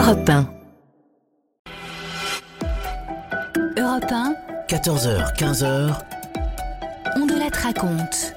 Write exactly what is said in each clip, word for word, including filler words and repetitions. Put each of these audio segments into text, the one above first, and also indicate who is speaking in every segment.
Speaker 1: Europe un. Europe un.
Speaker 2: quatorze heures, quinze heures.
Speaker 1: On de la raconte.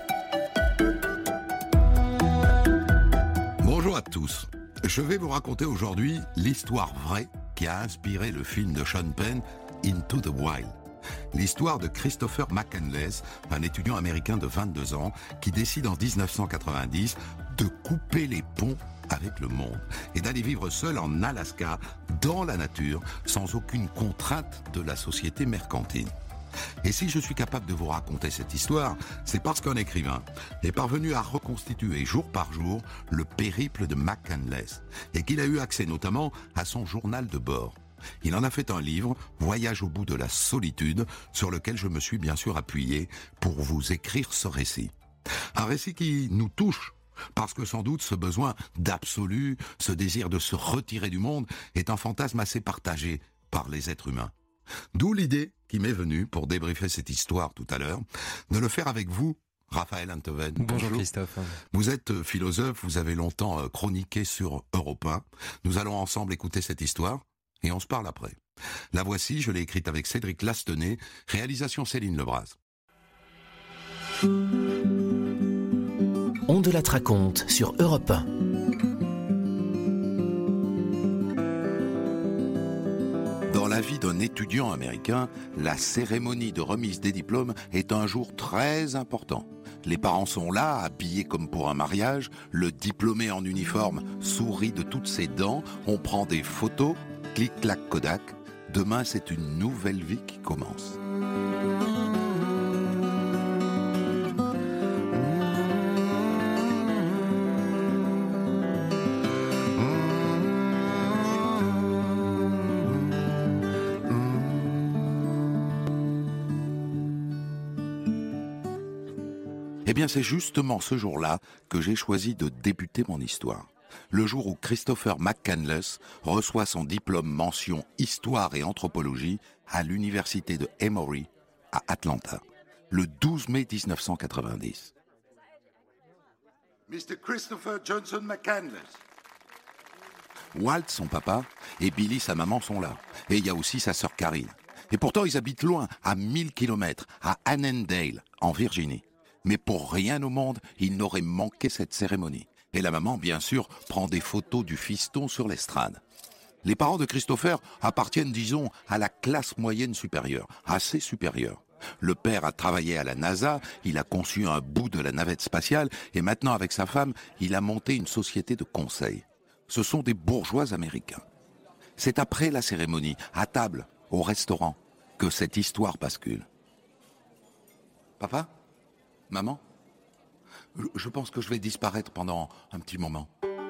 Speaker 3: Bonjour à tous. Je vais vous raconter aujourd'hui l'histoire vraie qui a inspiré le film de Sean Penn, Into the Wild. L'histoire de Christopher McCandless, un étudiant américain de vingt-deux ans qui décide en dix-neuf cent quatre-vingt-dix de couper les ponts avec le monde et d'aller vivre seul en Alaska, dans la nature, sans aucune contrainte de la société mercantile. Et si je suis capable de vous raconter cette histoire, c'est parce qu'un écrivain est parvenu à reconstituer jour par jour le périple de McCandless et qu'il a eu accès notamment à son journal de bord. Il en a fait un livre, Voyage au bout de la solitude, sur lequel je me suis bien sûr appuyé pour vous écrire ce récit. Un récit qui nous touche, parce que sans doute ce besoin d'absolu, ce désir de se retirer du monde, est un fantasme assez partagé par les êtres humains. D'où l'idée qui m'est venue, pour débriefer cette histoire tout à l'heure, de le faire avec vous, Raphaël Enthoven.
Speaker 4: Bonjour Christophe.
Speaker 3: Vous êtes philosophe, vous avez longtemps chroniqué sur Europe un. Nous allons ensemble écouter cette histoire et on se parle après. La voici, je l'ai écrite avec Cédric Lastenay, réalisation Céline Lebras.
Speaker 2: On de la raconte sur Europe un.
Speaker 3: Dans la vie d'un étudiant américain, la cérémonie de remise des diplômes est un jour très important. Les parents sont là, habillés comme pour un mariage, le diplômé en uniforme sourit de toutes ses dents, on prend des photos, clic-clac Kodak, demain c'est une nouvelle vie qui commence. Eh bien, c'est justement ce jour-là que j'ai choisi de débuter mon histoire. Le jour où Christopher McCandless reçoit son diplôme mention Histoire et Anthropologie à l'université de Emory à Atlanta, le douze mai dix-neuf cent quatre-vingt-dix. mister Christopher Johnson McCandless. Walt, son papa, et Billy, sa maman, sont là. Et il y a aussi sa sœur Karine. Et pourtant, ils habitent loin, à mille kilomètres, à Annandale, en Virginie. Mais pour rien au monde, il n'aurait manqué cette cérémonie. Et la maman, bien sûr, prend des photos du fiston sur l'estrade. Les parents de Christopher appartiennent, disons, à la classe moyenne supérieure, assez supérieure. Le père a travaillé à la NASA, il a conçu un bout de la navette spatiale, et maintenant, avec sa femme, il a monté une société de conseil. Ce sont des bourgeois américains. C'est après la cérémonie, à table, au restaurant, que cette histoire bascule. Papa ? Maman ? Je pense que je vais disparaître pendant un petit moment.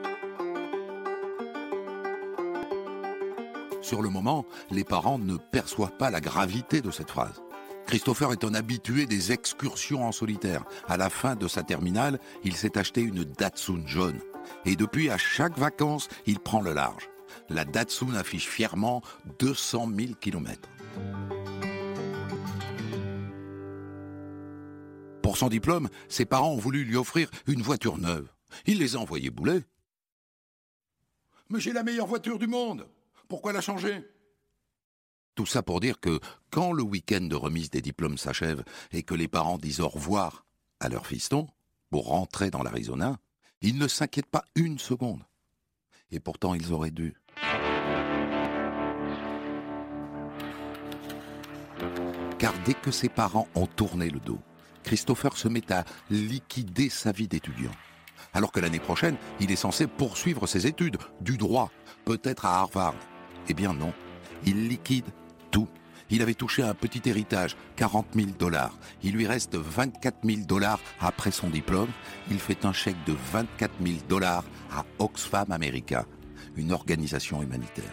Speaker 3: Sur le moment, les parents ne perçoivent pas la gravité de cette phrase. Christopher est un habitué des excursions en solitaire. À la fin de sa terminale, il s'est acheté une Datsun jaune. Et depuis, à chaque vacances, il prend le large. La Datsun affiche fièrement deux cent mille kilomètres. Pour son diplôme, ses parents ont voulu lui offrir une voiture neuve. Il les a envoyés bouler. « Mais j'ai la meilleure voiture du monde. Pourquoi la changer ?» Tout ça pour dire que quand le week-end de remise des diplômes s'achève et que les parents disent au revoir à leur fiston pour rentrer dans l'Arizona, ils ne s'inquiètent pas une seconde. Et pourtant, ils auraient dû. Car dès que ses parents ont tourné le dos, Christopher se met à liquider sa vie d'étudiant. Alors que l'année prochaine, il est censé poursuivre ses études, du droit, peut-être à Harvard. Eh bien non, il liquide tout. Il avait touché un petit héritage, quarante mille dollars. Il lui reste vingt-quatre mille dollars après son diplôme. Il fait un chèque de vingt-quatre mille dollars à Oxfam America, une organisation humanitaire.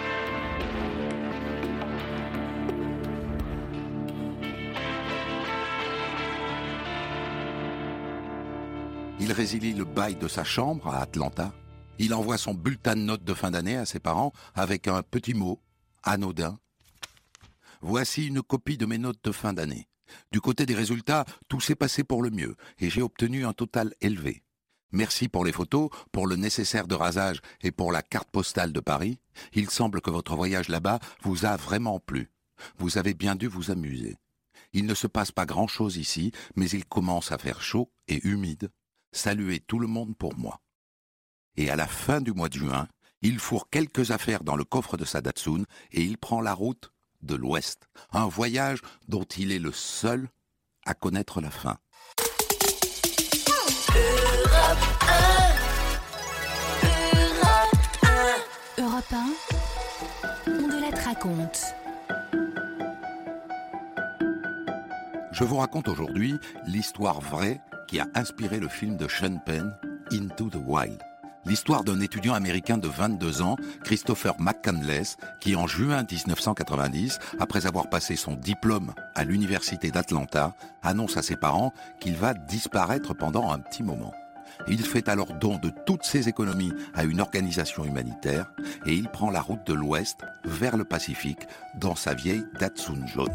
Speaker 3: Il résilie le bail de sa chambre à Atlanta. Il envoie son bulletin de notes de fin d'année à ses parents avec un petit mot, anodin. Voici une copie de mes notes de fin d'année. Du côté des résultats, tout s'est passé pour le mieux et j'ai obtenu un total élevé. Merci pour les photos, pour le nécessaire de rasage et pour la carte postale de Paris. Il semble que votre voyage là-bas vous a vraiment plu. Vous avez bien dû vous amuser. Il ne se passe pas grand-chose ici, mais il commence à faire chaud et humide. Saluez tout le monde pour moi. Et à la fin du mois de juin, il fourre quelques affaires dans le coffre de sa Datsun et il prend la route de l'Ouest. Un voyage dont il est le seul à connaître la fin.
Speaker 1: Europe un, on de la raconte.
Speaker 3: Je vous raconte aujourd'hui l'histoire vraie qui a inspiré le film de Sean Penn, Into the Wild. L'histoire d'un étudiant américain de vingt-deux ans, Christopher McCandless, qui en juin dix-neuf cent quatre-vingt-dix, après avoir passé son diplôme à l'université d'Atlanta, annonce à ses parents qu'il va disparaître pendant un petit moment. Il fait alors don de toutes ses économies à une organisation humanitaire et il prend la route de l'Ouest vers le Pacifique dans sa vieille Datsun jaune.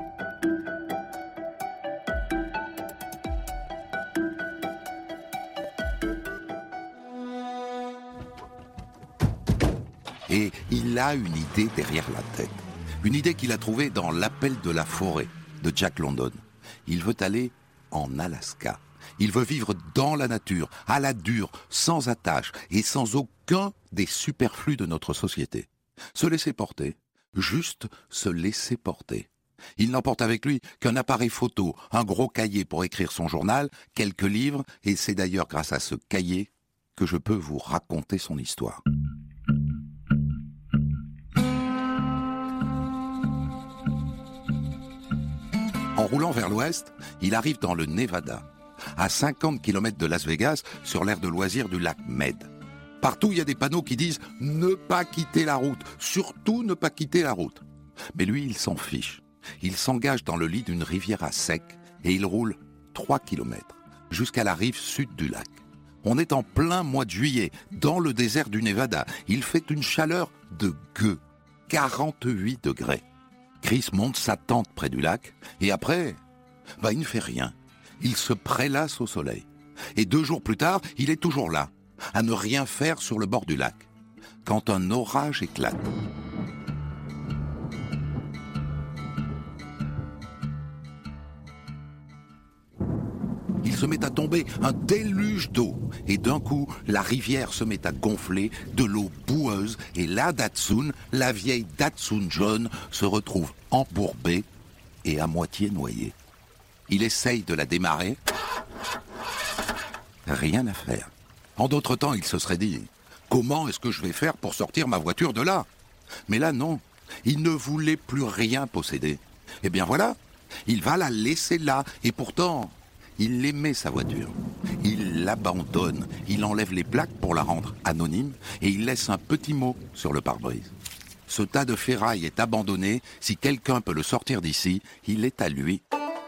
Speaker 3: Et il a une idée derrière la tête. Une idée qu'il a trouvée dans L'Appel de la forêt de Jack London. Il veut aller en Alaska. Il veut vivre dans la nature, à la dure, sans attache et sans aucun des superflus de notre société. Se laisser porter, juste se laisser porter. Il n'emporte avec lui qu'un appareil photo, un gros cahier pour écrire son journal, quelques livres, et c'est d'ailleurs grâce à ce cahier que je peux vous raconter son histoire. En roulant vers l'ouest, il arrive dans le Nevada, à cinquante kilomètres de Las Vegas, sur l'aire de loisirs du lac Mead. Partout, il y a des panneaux qui disent « Ne pas quitter la route, surtout ne pas quitter la route ». Mais lui, il s'en fiche. Il s'engage dans le lit d'une rivière à sec et il roule trois kilomètres jusqu'à la rive sud du lac. On est en plein mois de juillet, dans le désert du Nevada. Il fait une chaleur de gueux, quarante-huit degrés. Chris monte sa tente près du lac, et après, bah, il ne fait rien. Il se prélasse au soleil. Et deux jours plus tard, il est toujours là, à ne rien faire sur le bord du lac, quand un orage éclate. Il se met à tomber un déluge d'eau, et d'un coup, la rivière se met à gonfler, de l'eau boueuse, et la Datsun, la vieille Datsun jaune, se retrouve embourbée et à moitié noyée. Il essaye de la démarrer. Rien à faire. En d'autres temps, il se serait dit « Comment est-ce que je vais faire pour sortir ma voiture de là ?» Mais là, non. Il ne voulait plus rien posséder. Eh bien voilà, il va la laisser là, et pourtant... Il aimait sa voiture. Il l'abandonne. Il enlève les plaques pour la rendre anonyme et il laisse un petit mot sur le pare-brise. Ce tas de ferraille est abandonné. Si quelqu'un peut le sortir d'ici, il est à lui.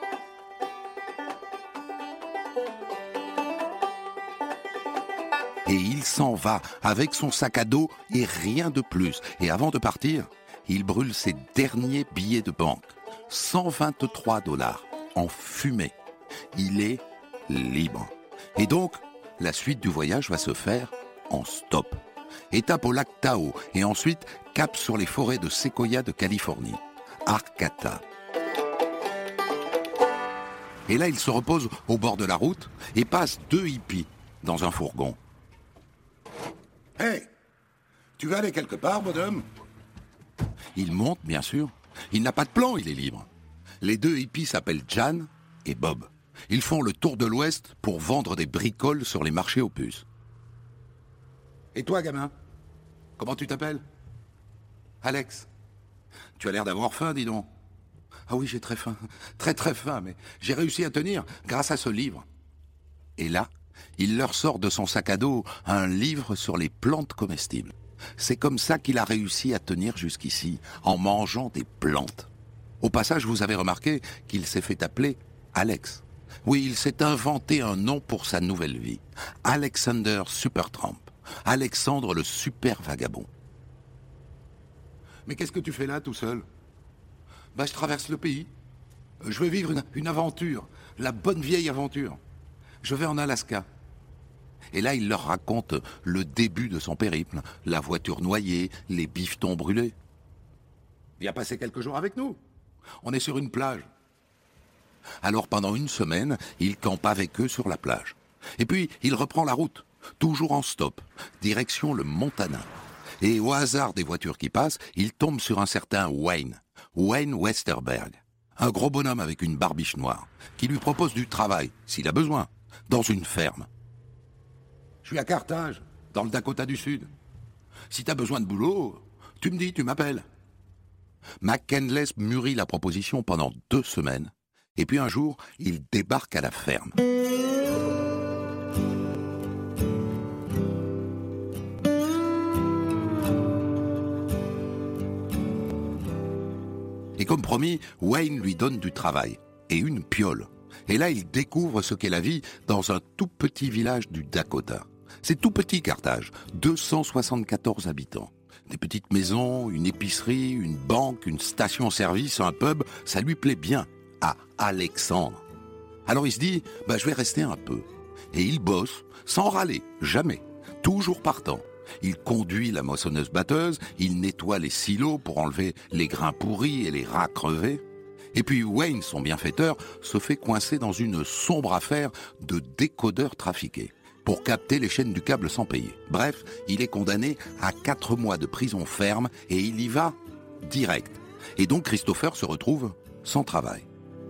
Speaker 3: Et il s'en va avec son sac à dos et rien de plus. Et avant de partir, il brûle ses derniers billets de banque. cent vingt-trois dollars en fumée. Il est libre. Et donc, la suite du voyage va se faire en stop. Étape au lac Tahoe et ensuite cap sur les forêts de séquoia de Californie, Arcata. Et là, il se repose au bord de la route et passe deux hippies dans un fourgon. « Hey, tu vas aller quelque part, bonhomme ?» Il monte, bien sûr. Il n'a pas de plan, il est libre. Les deux hippies s'appellent Jan et Bob. Ils font le tour de l'Ouest pour vendre des bricoles sur les marchés aux puces. Et toi, gamin, comment tu t'appelles ? Alex. Tu as l'air d'avoir faim, dis donc. Ah oui, j'ai très faim, très très faim, mais j'ai réussi à tenir grâce à ce livre. Et là, il leur sort de son sac à dos un livre sur les plantes comestibles. C'est comme ça qu'il a réussi à tenir jusqu'ici, en mangeant des plantes. Au passage, vous avez remarqué qu'il s'est fait appeler Alex. Oui, il s'est inventé un nom pour sa nouvelle vie. Alexander Supertramp. Alexandre le super vagabond. Mais qu'est-ce que tu fais là, tout seul ? Bah, je traverse le pays. Je veux vivre une, une aventure. La bonne vieille aventure. Je vais en Alaska. Et là, il leur raconte le début de son périple, la voiture noyée, les bifetons brûlés. Viens passer quelques jours avec nous. On est sur une plage. Alors pendant une semaine, il campe avec eux sur la plage. Et puis, il reprend la route, toujours en stop, direction le Montana. Et au hasard des voitures qui passent, il tombe sur un certain Wayne, Wayne Westerberg. Un gros bonhomme avec une barbiche noire, qui lui propose du travail, s'il a besoin, dans une ferme. Je suis à Carthage, dans le Dakota du Sud. Si t'as besoin de boulot, tu me dis, tu m'appelles. McCandless mûrit la proposition pendant deux semaines, et puis un jour, il débarque à la ferme. Et comme promis, Wayne lui donne du travail, et une piole. Et là, il découvre ce qu'est la vie dans un tout petit village du Dakota. C'est tout petit, Carthage, deux cent soixante-quatorze habitants. Des petites maisons, une épicerie, une banque, une station-service, un pub, ça lui plaît bien à Alexandre. Alors il se dit, bah, je vais rester un peu. Et il bosse, sans râler, jamais, toujours partant. Il conduit la moissonneuse-batteuse, il nettoie les silos pour enlever les grains pourris et les rats crevés. Et puis Wayne, son bienfaiteur, se fait coincer dans une sombre affaire de décodeur trafiqué pour capter les chaînes du câble sans payer. Bref, il est condamné à quatre mois de prison ferme et il y va direct. Et donc Christopher se retrouve sans travail.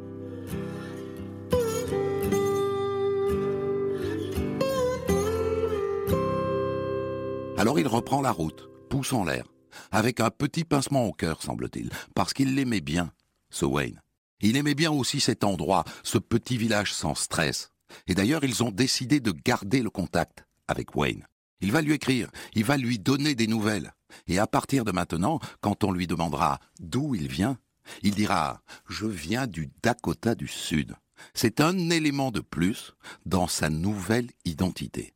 Speaker 3: Alors il reprend la route, pouce en l'air, avec un petit pincement au cœur, semble-t-il, parce qu'il l'aimait bien, ce Wayne. Il aimait bien aussi cet endroit, ce petit village sans stress. Et d'ailleurs, ils ont décidé de garder le contact avec Wayne. Il va lui écrire, il va lui donner des nouvelles. Et à partir de maintenant, quand on lui demandera d'où il vient, il dira « Je viens du Dakota du Sud ». C'est un élément de plus dans sa nouvelle identité.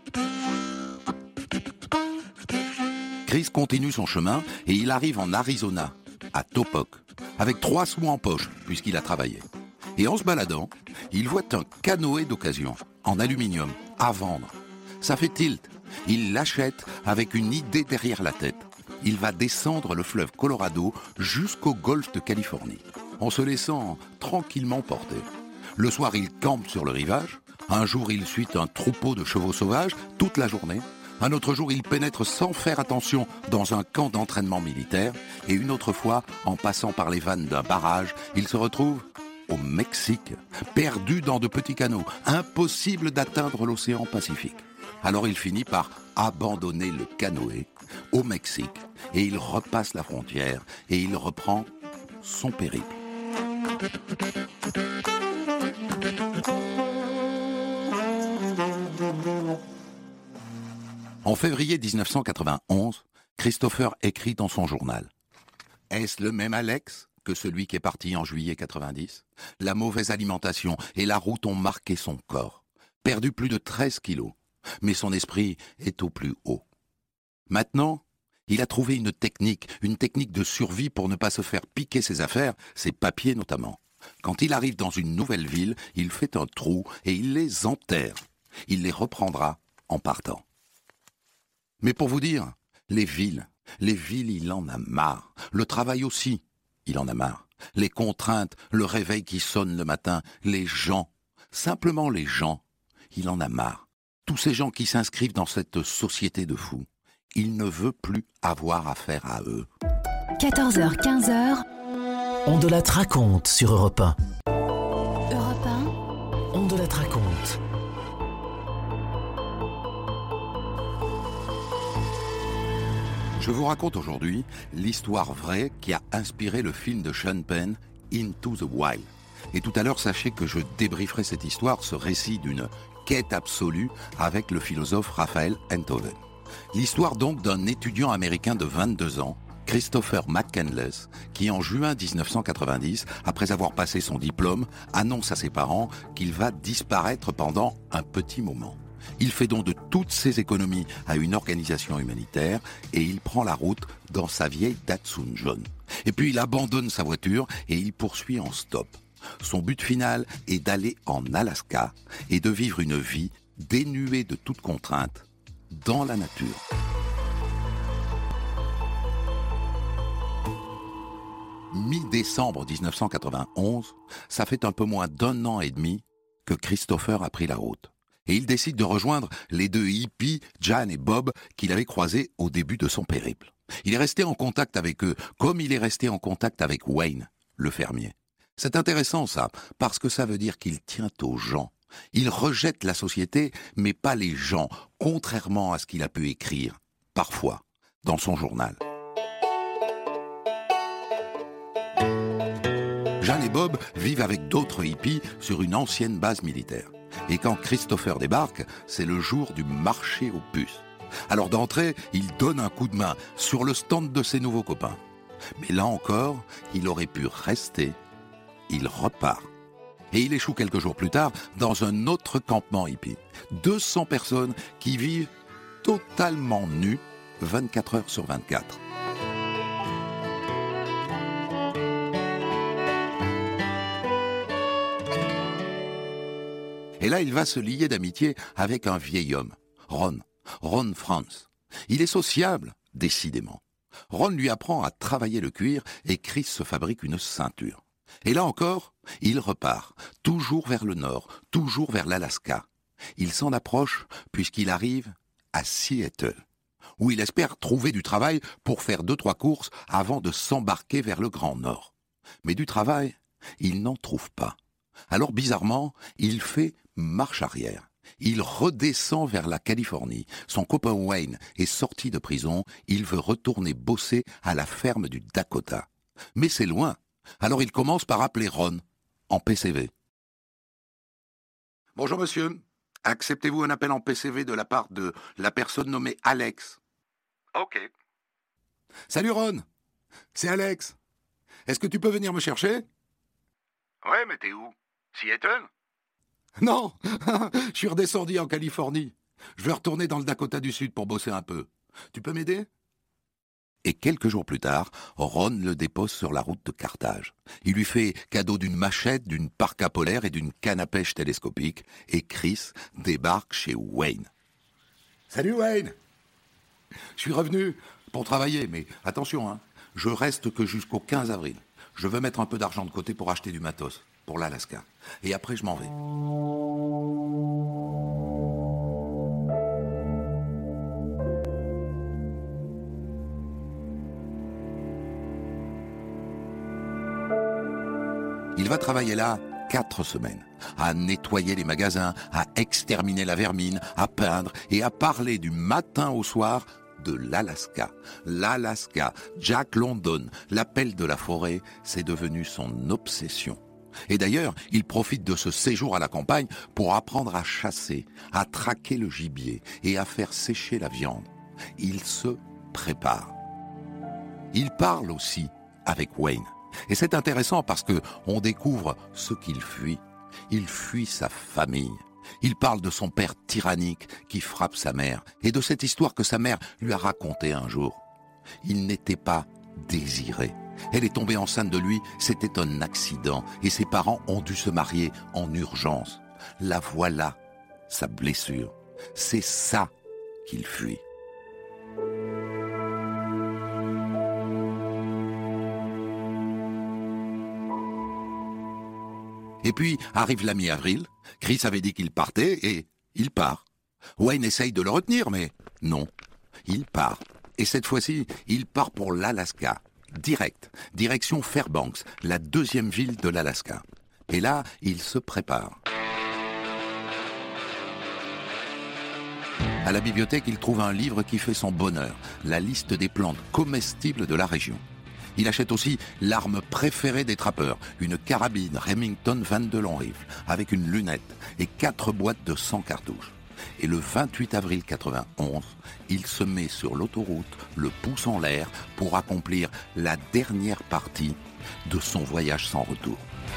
Speaker 3: Chris continue son chemin et il arrive en Arizona, à Topok, avec trois sous en poche, puisqu'il a travaillé. Et en se baladant, il voit un canoë d'occasion, en aluminium, à vendre. Ça fait tilt. Il l'achète avec une idée derrière la tête. Il va descendre le fleuve Colorado jusqu'au golfe de Californie, en se laissant tranquillement porter. Le soir, il campe sur le rivage. Un jour, il suit un troupeau de chevaux sauvages toute la journée. Un autre jour, il pénètre sans faire attention dans un camp d'entraînement militaire. Et une autre fois, en passant par les vannes d'un barrage, il se retrouve au Mexique, perdu dans de petits canaux, impossible d'atteindre l'océan Pacifique. Alors il finit par abandonner le canoë au Mexique et il repasse la frontière et il reprend son périple. En février dix-neuf cent quatre-vingt-onze, Christopher écrit dans son journal « Est-ce le même Alex que celui qui est parti en juillet quatre-vingt-dix ? La mauvaise alimentation et la route ont marqué son corps. Perdu plus de treize kilos, mais son esprit est au plus haut. Maintenant, il a trouvé une technique, une technique de survie pour ne pas se faire piquer ses affaires, ses papiers notamment. Quand il arrive dans une nouvelle ville, il fait un trou et il les enterre. Il les reprendra en partant. Mais pour vous dire, les villes, les villes, il en a marre. Le travail aussi, il en a marre. Les contraintes, le réveil qui sonne le matin, les gens, simplement les gens, il en a marre. Tous ces gens qui s'inscrivent dans cette société de fous, il ne veut plus avoir affaire à eux.
Speaker 1: quatorze heures quinze,
Speaker 2: On de la raconte sur Europe un.
Speaker 1: Europe un,
Speaker 2: On de la raconte.
Speaker 3: Je vous raconte aujourd'hui l'histoire vraie qui a inspiré le film de Sean Penn, Into the Wild. Et tout à l'heure, sachez que je débrieferai cette histoire, ce récit d'une quête absolue avec le philosophe Raphaël Enthoven. L'histoire donc d'un étudiant américain de vingt-deux ans, Christopher McCandless, qui en juin dix-neuf cent quatre-vingt-dix, après avoir passé son diplôme, annonce à ses parents qu'il va disparaître pendant un petit moment. Il fait don de toutes ses économies à une organisation humanitaire et il prend la route dans sa vieille Datsun jaune. Et puis il abandonne sa voiture et il poursuit en stop. Son but final est d'aller en Alaska et de vivre une vie dénué de toute contrainte, dans la nature. Mi-décembre dix-neuf cent quatre-vingt-onze, ça fait un peu moins d'un an et demi que Christopher a pris la route. Et il décide de rejoindre les deux hippies, Jan et Bob, qu'il avait croisés au début de son périple. Il est resté en contact avec eux, comme il est resté en contact avec Wayne, le fermier. C'est intéressant ça, parce que ça veut dire qu'il tient aux gens. Il rejette la société, mais pas les gens, contrairement à ce qu'il a pu écrire, parfois, dans son journal. Jan et Bob vivent avec d'autres hippies sur une ancienne base militaire. Et quand Christopher débarque, c'est le jour du marché aux puces. Alors d'entrée, il donne un coup de main sur le stand de ses nouveaux copains. Mais là encore, il aurait pu rester. Il repart. Et il échoue quelques jours plus tard dans un autre campement hippie. deux cents personnes qui vivent totalement nues vingt-quatre heures sur vingt-quatre. Et là, il va se lier d'amitié avec un vieil homme, Ron, Ron Franz. Il est sociable, décidément. Ron lui apprend à travailler le cuir et Chris se fabrique une ceinture. Et là encore, il repart, toujours vers le nord, toujours vers l'Alaska. Il s'en approche puisqu'il arrive à Seattle, où il espère trouver du travail pour faire deux, trois courses avant de s'embarquer vers le Grand Nord. Mais du travail, il n'en trouve pas. Alors bizarrement, il fait marche arrière. Il redescend vers la Californie. Son copain Wayne est sorti de prison. Il veut retourner bosser à la ferme du Dakota. Mais c'est loin. Alors il commence par appeler Ron, en P C V. « Bonjour monsieur, acceptez-vous un appel en P C V de la part de la personne nommée Alex ?»« Ok. »« Salut Ron, c'est Alex. Est-ce que tu peux venir me chercher ?»« Ouais, mais t'es où ? Seattle ? » ?»« Non, je suis redescendu en Californie. Je veux retourner dans le Dakota du Sud pour bosser un peu. Tu peux m'aider ?» Et quelques jours plus tard, Ron le dépose sur la route de Carthage. Il lui fait cadeau d'une machette, d'une parka polaire et d'une canne à pêche télescopique. Et Chris débarque chez Wayne. « Salut Wayne ! Je suis revenu pour travailler, mais attention, hein, je reste que jusqu'au quinze avril. Je veux mettre un peu d'argent de côté pour acheter du matos, pour l'Alaska. Et après, je m'en vais. » Il va travailler là quatre semaines, à nettoyer les magasins, à exterminer la vermine, à peindre et à parler du matin au soir de l'Alaska. L'Alaska, Jack London, l'appel de la forêt, c'est devenu son obsession. Et d'ailleurs, il profite de ce séjour à la campagne pour apprendre à chasser, à traquer le gibier et à faire sécher la viande. Il se prépare. Il parle aussi avec Wayne. Et c'est intéressant parce que on découvre ce qu'il fuit. Il fuit sa famille. Il parle de son père tyrannique qui frappe sa mère et de cette histoire que sa mère lui a racontée un jour. Il n'était pas désiré. Elle est tombée enceinte de lui, c'était un accident et ses parents ont dû se marier en urgence. La voilà, sa blessure. C'est ça qu'il fuit. Et puis arrive la mi-avril, Chris avait dit qu'il partait et il part. Wayne essaye de le retenir, mais non, il part. Et cette fois-ci, il part pour l'Alaska, direct, direction Fairbanks, la deuxième ville de l'Alaska. Et là, il se prépare. À la bibliothèque, il trouve un livre qui fait son bonheur, la liste des plantes comestibles de la région. Il achète aussi l'arme préférée des trappeurs, une carabine Remington vingt-deux long rifle, avec une lunette et quatre boîtes de cent cartouches. Et le vingt-huit avril quatre-vingt-onze, il se met sur l'autoroute, le pouce en l'air, pour accomplir la dernière partie de son voyage sans retour.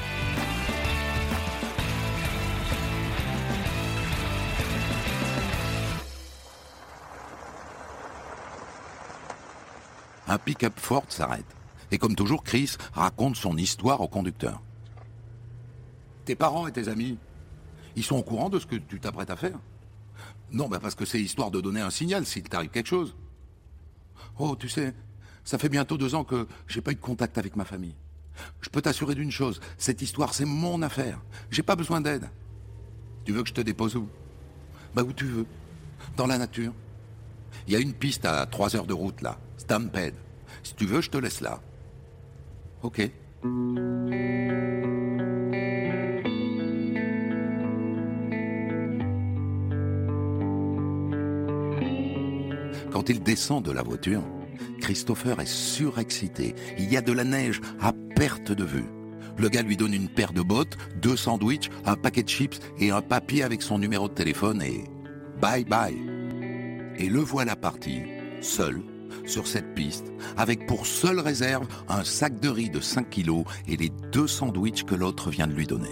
Speaker 3: Un pick-up Ford s'arrête. Et comme toujours, Chris raconte son histoire au conducteur. Tes parents et tes amis, ils sont au courant de ce que tu t'apprêtes à faire ? Non, bah parce que c'est histoire de donner un signal s'il t'arrive quelque chose. Oh, tu sais, ça fait bientôt deux ans que j'ai pas eu de contact avec ma famille. Je peux t'assurer d'une chose, cette histoire, c'est mon affaire. J'ai pas besoin d'aide. Tu veux que je te dépose où? Bah où tu veux. Dans la nature. Il y a une piste à trois heures de route, là. Stampede. Si tu veux, je te laisse là. Ok. Quand il descend de la voiture, Christopher est surexcité. Il y a de la neige à perte de vue. Le gars lui donne une paire de bottes, deux sandwichs, un paquet de chips et un papier avec son numéro de téléphone et bye bye. Et le voilà parti, seul, sur cette piste, avec pour seule réserve un sac de riz de cinq kilos et les deux sandwichs que l'autre vient de lui donner.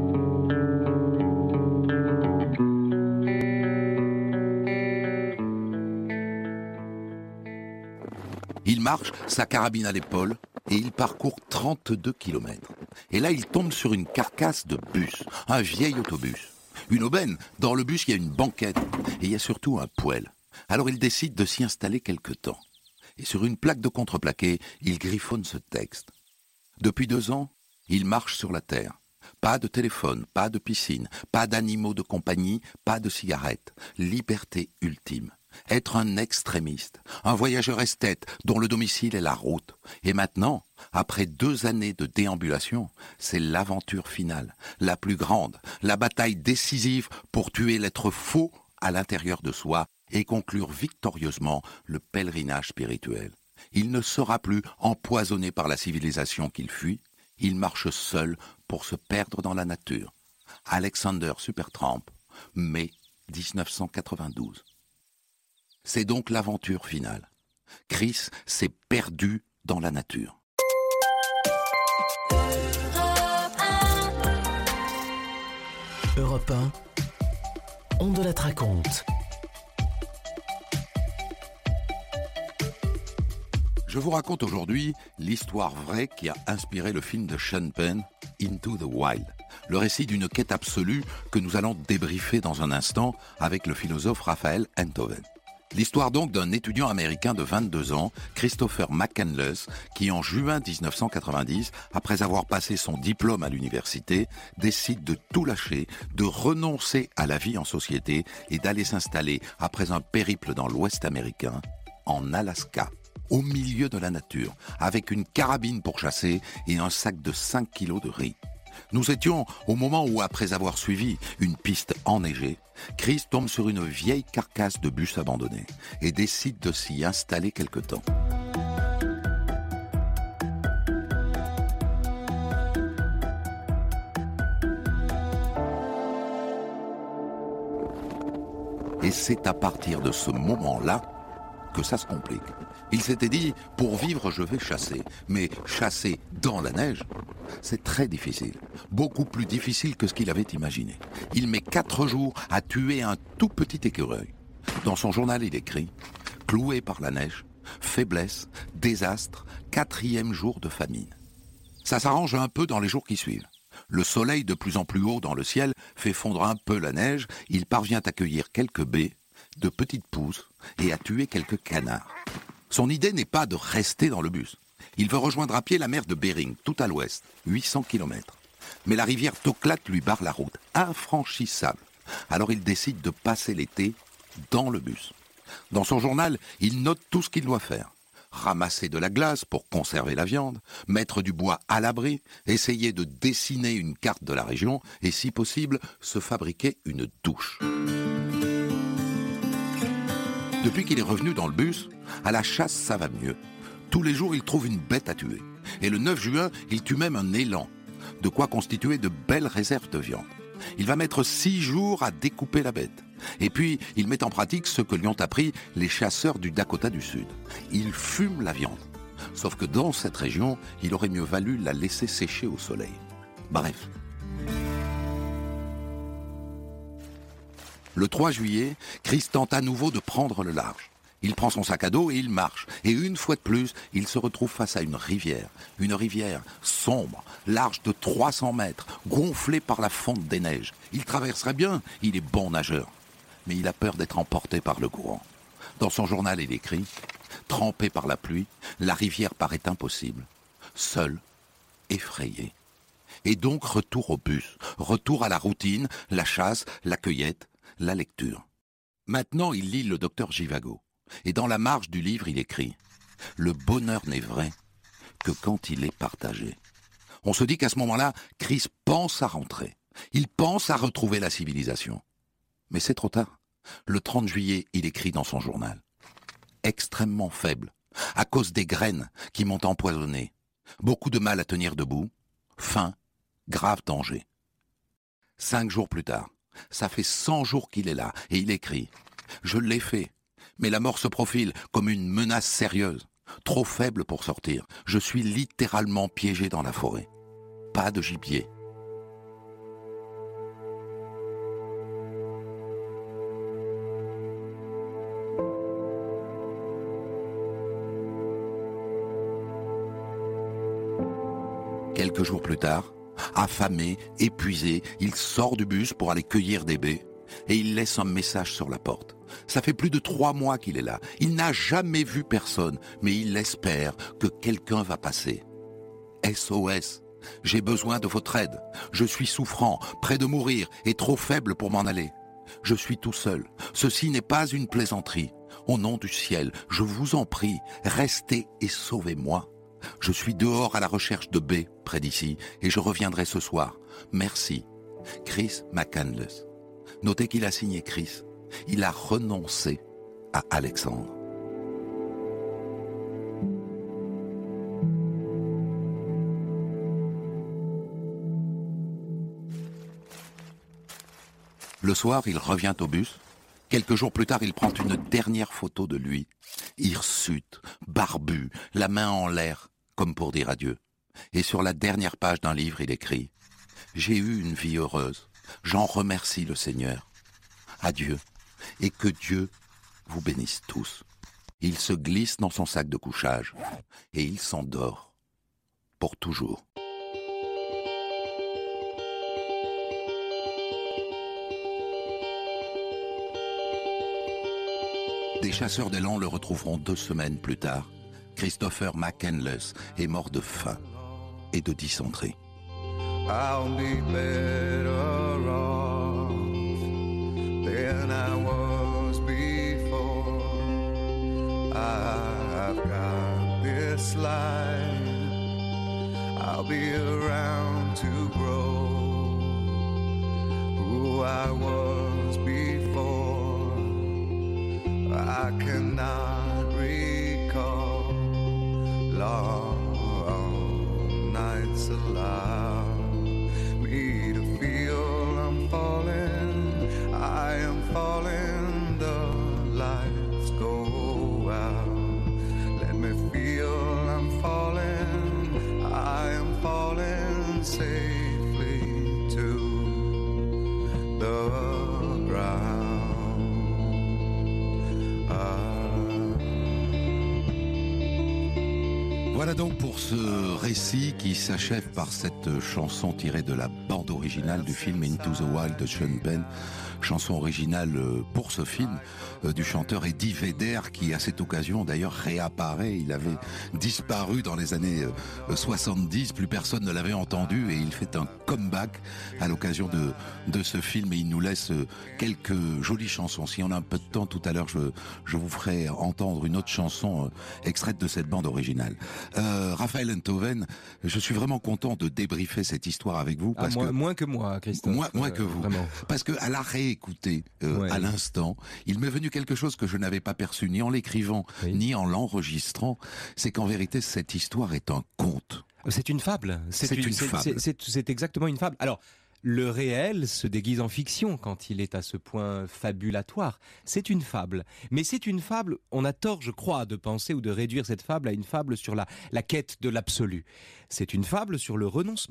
Speaker 3: Il marche, sa carabine à l'épaule, et il parcourt trente-deux kilomètres. Et là, il tombe sur une carcasse de bus, un vieil autobus. Une aubaine, dans le bus, il y a une banquette, et il y a surtout un poêle. Alors il décide de s'y installer quelque temps. Et sur une plaque de contreplaqué, il griffonne ce texte. Depuis deux ans, il marche sur la terre. Pas de téléphone, pas de piscine, pas d'animaux de compagnie, pas de cigarettes. Liberté ultime. Être un extrémiste, un voyageur esthète dont le domicile est la route. Et maintenant, après deux années de déambulation, c'est l'aventure finale, la plus grande, la bataille décisive pour tuer l'être faux à l'intérieur de soi et conclure victorieusement le pèlerinage spirituel. Il ne sera plus empoisonné par la civilisation qu'il fuit, il marche seul pour se perdre dans la nature. Alexander Supertramp, mai dix-neuf cent quatre-vingt-douze. C'est donc l'aventure finale. Chris s'est perdu dans la nature.
Speaker 2: Europe un, on de la raconte.
Speaker 3: Je vous raconte aujourd'hui l'histoire vraie qui a inspiré le film de Sean Penn, Into the Wild. Le récit d'une quête absolue que nous allons débriefer dans un instant avec le philosophe Raphaël Enthoven. L'histoire donc d'un étudiant américain de vingt-deux ans, Christopher McCandless, qui en juin dix-neuf cent quatre-vingt-dix, après avoir passé son diplôme à l'université, décide de tout lâcher, de renoncer à la vie en société et d'aller s'installer, après un périple dans l'Ouest américain, en Alaska, au milieu de la nature, avec une carabine pour chasser et un sac de cinq kilos de riz. Nous étions au moment où, après avoir suivi une piste enneigée, Chris tombe sur une vieille carcasse de bus abandonné et décide de s'y installer quelque temps. Et c'est à partir de ce moment-là que ça se complique. Il s'était dit, pour vivre, je vais chasser. Mais chasser dans la neige, c'est très difficile. Beaucoup plus difficile que ce qu'il avait imaginé. Il met quatre jours à tuer un tout petit écureuil. Dans son journal, il écrit « Cloué par la neige, faiblesse, désastre, quatrième jour de famine ». Ça s'arrange un peu dans les jours qui suivent. Le soleil, de plus en plus haut dans le ciel, fait fondre un peu la neige. Il parvient à cueillir quelques baies, de petites pousses et à tuer quelques canards. Son idée n'est pas de rester dans le bus. Il veut rejoindre à pied la mer de Bering, tout à l'ouest, huit cents kilomètres. Mais la rivière Toklat lui barre la route, infranchissable. Alors il décide de passer l'été dans le bus. Dans son journal, il note tout ce qu'il doit faire. Ramasser de la glace pour conserver la viande, mettre du bois à l'abri, essayer de dessiner une carte de la région et, si possible, se fabriquer une douche. Depuis qu'il est revenu dans le bus, à la chasse, ça va mieux. Tous les jours, il trouve une bête à tuer. Et le neuf juin, il tue même un élan. De quoi constituer de belles réserves de viande. Il va mettre six jours à découper la bête. Et puis, il met en pratique ce que lui ont appris les chasseurs du Dakota du Sud. Il fume la viande. Sauf que dans cette région, il aurait mieux valu la laisser sécher au soleil. Bref. Le trois juillet, Chris tente à nouveau de prendre le large. Il prend son sac à dos et il marche. Et une fois de plus, il se retrouve face à une rivière. Une rivière sombre, large de trois cents mètres, gonflée par la fonte des neiges. Il traverserait bien, il est bon nageur. mais il a peur d'être emporté par le courant. Dans son journal, il écrit « Trempé par la pluie, la rivière paraît impossible. Seul, effrayé. » Et donc retour au bus, retour à la routine, la chasse, la cueillette, la lecture. Maintenant, il lit le docteur Zhivago. Et dans la marge du livre, il écrit « Le bonheur n'est vrai que quand il est partagé. » On se dit qu'à ce moment-là, Chris pense à rentrer. Il pense à retrouver la civilisation. Mais c'est trop tard. Le trente juillet, il écrit dans son journal. Extrêmement faible, à cause des graines qui m'ont empoisonné. Beaucoup de mal à tenir debout. Faim, grave danger. Cinq jours plus tard, ça fait cent jours qu'il est là, et il écrit « Je l'ai fait, mais la mort se profile comme une menace sérieuse. Trop faible pour sortir. Je suis littéralement piégé dans la forêt. Pas de gibier. » Quelques jours plus tard, affamé, épuisé, il sort du bus pour aller cueillir des baies et il laisse un message sur la porte. Ça fait plus de trois mois qu'il est là. Il n'a jamais vu personne, mais il espère que quelqu'un va passer. S O S, j'ai besoin de votre aide. Je suis souffrant, près de mourir et trop faible pour m'en aller. Je suis tout seul. Ceci n'est pas une plaisanterie. Au nom du ciel, je vous en prie, restez et sauvez-moi. Je suis dehors à la recherche de baies près d'ici et je reviendrai ce soir. Merci. Chris McCandless. Notez qu'il a signé Chris. Il a renoncé à Alexandre. Le soir, il revient au bus. Quelques jours plus tard, il prend une dernière photo de lui. Hirsute, barbu, la main en l'air, comme pour dire adieu. Et sur la dernière page d'un livre, il écrit « J'ai eu une vie heureuse. J'en remercie le Seigneur. Adieu. Et que Dieu vous bénisse tous. » Il se glisse dans son sac de couchage et il s'endort pour toujours. Des chasseurs d'élan le retrouveront deux semaines plus tard. Christopher McCandless est mort de faim et de dysenterie. I'll be better off than I was before. I've got this life. I'll be around to grow who I was before. I cannot recall long nights allow me to feel I'm falling. I am falling, the lights go out. Let me feel I'm falling. I am falling safely to the ground. Voilà donc pour ce récit qui s'achève par cette chanson tirée de la bande originale du film Into the Wild de Sean Penn, chanson originale pour ce film du chanteur Eddie Vedder qui à cette occasion d'ailleurs réapparaît. Il avait disparu dans les années soixante-dix, plus personne ne l'avait entendu et il fait un comeback à l'occasion de, de ce film et il nous laisse quelques jolies chansons. Si on a un peu de temps tout à l'heure, je, je vous ferai entendre une autre chanson extraite de cette bande originale. Euh, Raphaël Enthoven, je suis vraiment content de débriefer cette histoire avec vous. Parce
Speaker 4: ah, moins,
Speaker 3: que,
Speaker 4: moins que moi, Christophe.
Speaker 3: Moins, moins que vous.
Speaker 4: Vraiment.
Speaker 3: Parce que à la réécouter euh,
Speaker 4: ouais.
Speaker 3: à l'instant, il m'est venu quelque chose que je n'avais pas perçu ni en l'écrivant, oui. ni en l'enregistrant. C'est qu'en vérité, cette histoire est un conte.
Speaker 4: C'est une fable. C'est,
Speaker 3: c'est
Speaker 4: une,
Speaker 3: une
Speaker 4: c'est,
Speaker 3: fable.
Speaker 4: C'est, c'est, c'est exactement une fable. Alors, le réel se déguise en fiction quand il est à ce point fabulatoire. C'est une fable. Mais c'est une fable, on a tort, je crois, de penser ou de réduire cette fable à une fable sur la, la quête de l'absolu. C'est une fable sur le renoncement.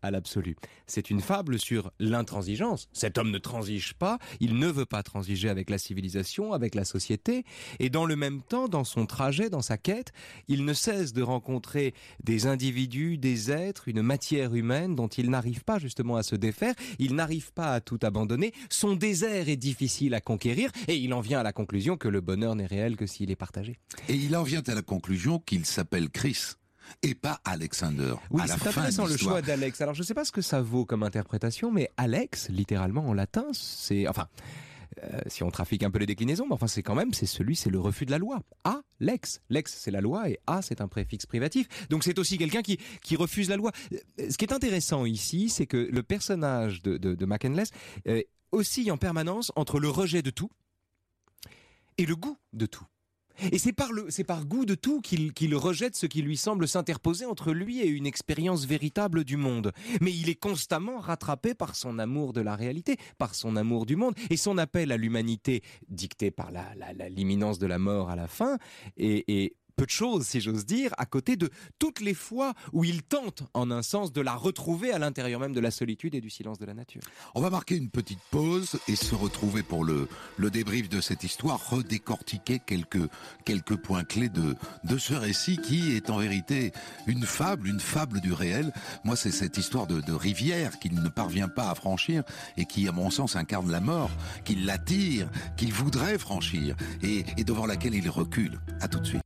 Speaker 4: à l'absolu. C'est une fable sur l'intransigeance. Cet homme ne transige pas, il ne veut pas transiger avec la civilisation, avec la société, et dans le même temps, dans son trajet, dans sa quête, il ne cesse de rencontrer des individus, des êtres, une matière humaine dont il n'arrive pas justement à se défaire, il n'arrive pas à tout abandonner, son désert est difficile à conquérir, et il en vient à la conclusion que le bonheur n'est réel que s'il est partagé.
Speaker 3: Et il en vient à la conclusion qu'il s'appelle Chris et pas Alexander.
Speaker 4: Oui,
Speaker 3: à la
Speaker 4: c'est
Speaker 3: fin
Speaker 4: intéressant
Speaker 3: de
Speaker 4: le
Speaker 3: l'histoire.
Speaker 4: choix d'Alex. Alors je ne sais pas ce que ça vaut comme interprétation, mais Alex, littéralement en latin, c'est... Enfin, euh, si on trafique un peu les déclinaisons, mais enfin c'est quand même, c'est celui, c'est le refus de la loi. A, lex. Lex, c'est la loi, et A, c'est un préfixe privatif. Donc c'est aussi quelqu'un qui, qui refuse la loi. Ce qui est intéressant ici, c'est que le personnage de, de, de McCandless euh, oscille en permanence entre le rejet de tout et le goût de tout. Et c'est par, le, c'est par goût de tout qu'il, qu'il rejette ce qui lui semble s'interposer entre lui et une expérience véritable du monde. Mais il est constamment rattrapé par son amour de la réalité, par son amour du monde, et son appel à l'humanité, dicté par la, la, la, l'imminence de la mort à la fin, et, et peu de choses, si j'ose dire, à côté de toutes les fois où il tente, en un sens, de la retrouver à l'intérieur même de la solitude et du silence de la nature.
Speaker 3: On va marquer une petite pause et se retrouver pour le, le débrief de cette histoire, redécortiquer quelques, quelques points clés de, de ce récit qui est en vérité une fable, une fable du réel. Moi, c'est cette histoire de, de rivière qu'il ne parvient pas à franchir et qui, à mon sens, incarne la mort, qui l'attire, qu'il voudrait franchir et, et devant laquelle il recule. À tout de suite.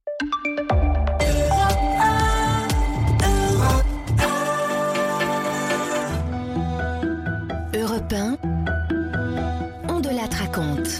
Speaker 1: Europe un, on de la raconte.